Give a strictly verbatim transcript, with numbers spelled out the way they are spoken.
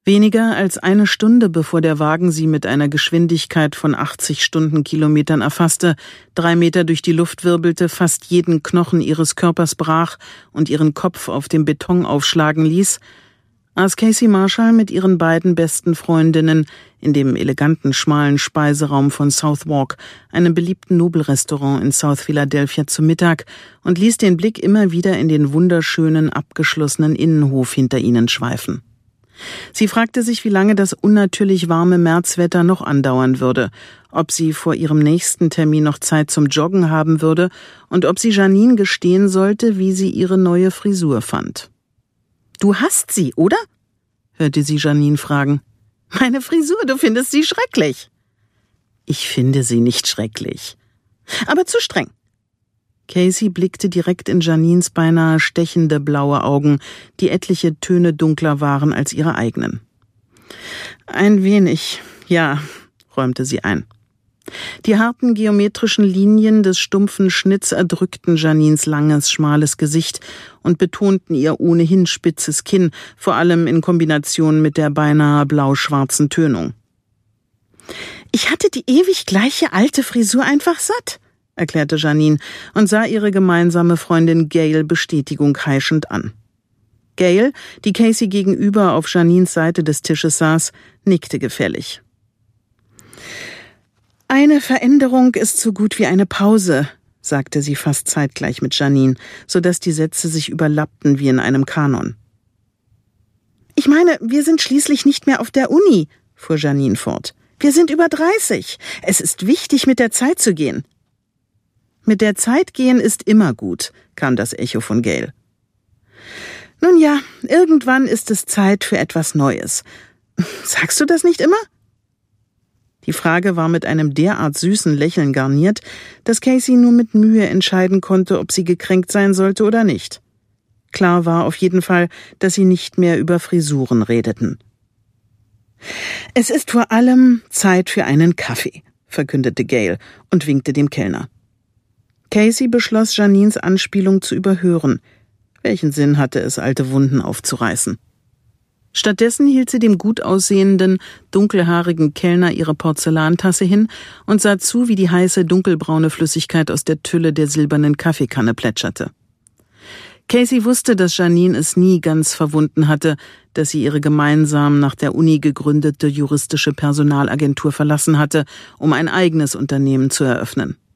Weniger als eine Stunde bevor der Wagen sie mit einer Geschwindigkeit von achtzig Stundenkilometern erfasste, drei Meter durch die Luft wirbelte, fast jeden Knochen ihres Körpers brach und ihren Kopf auf dem Beton aufschlagen ließ, aß Casey Marshall mit ihren beiden besten Freundinnen in dem eleganten, schmalen Speiseraum von Southwark, einem beliebten Nobelrestaurant in South Philadelphia, zu Mittag und ließ den Blick immer wieder in den wunderschönen, abgeschlossenen Innenhof hinter ihnen schweifen. Sie fragte sich, wie lange das unnatürlich warme Märzwetter noch andauern würde, ob sie vor ihrem nächsten Termin noch Zeit zum Joggen haben würde und ob sie Janine gestehen sollte, wie sie ihre neue Frisur fand. »Du hasst sie, oder?« hörte sie Janine fragen. »Meine Frisur, du findest sie schrecklich.« »Ich finde sie nicht schrecklich. Aber zu streng.« Casey blickte direkt in Janines beinahe stechende blaue Augen, die etliche Töne dunkler waren als ihre eigenen. »Ein wenig, ja«, räumte sie ein. Die harten geometrischen Linien des stumpfen Schnitts erdrückten Janines langes, schmales Gesicht und betonten ihr ohnehin spitzes Kinn, vor allem in Kombination mit der beinahe blau-schwarzen Tönung. »Ich hatte die ewig gleiche alte Frisur einfach satt«, erklärte Janine und sah ihre gemeinsame Freundin Gail Bestätigung heischend an. Gail, die Casey gegenüber auf Janines Seite des Tisches saß, nickte gefällig. »Eine Veränderung ist so gut wie eine Pause«, sagte sie fast zeitgleich mit Janine, so dass die Sätze sich überlappten wie in einem Kanon. »Ich meine, wir sind schließlich nicht mehr auf der Uni«, fuhr Janine fort. »Wir sind über dreißig. Es ist wichtig, mit der Zeit zu gehen.« »Mit der Zeit gehen ist immer gut«, kam das Echo von Gail. »Nun ja, irgendwann ist es Zeit für etwas Neues. Sagst du das nicht immer?« Die Frage war mit einem derart süßen Lächeln garniert, dass Casey nur mit Mühe entscheiden konnte, ob sie gekränkt sein sollte oder nicht. Klar war auf jeden Fall, dass sie nicht mehr über Frisuren redeten. »Es ist vor allem Zeit für einen Kaffee«, verkündete Gail und winkte dem Kellner. Casey beschloss, Janines Anspielung zu überhören. Welchen Sinn hatte es, alte Wunden aufzureißen? Stattdessen hielt sie dem gut aussehenden, dunkelhaarigen Kellner ihre Porzellantasse hin und sah zu, wie die heiße, dunkelbraune Flüssigkeit aus der Tülle der silbernen Kaffeekanne plätscherte. Casey wusste, dass Janine es nie ganz verwunden hatte, dass sie ihre gemeinsam nach der Uni gegründete juristische Personalagentur verlassen hatte, um ein eigenes Unternehmen zu eröffnen.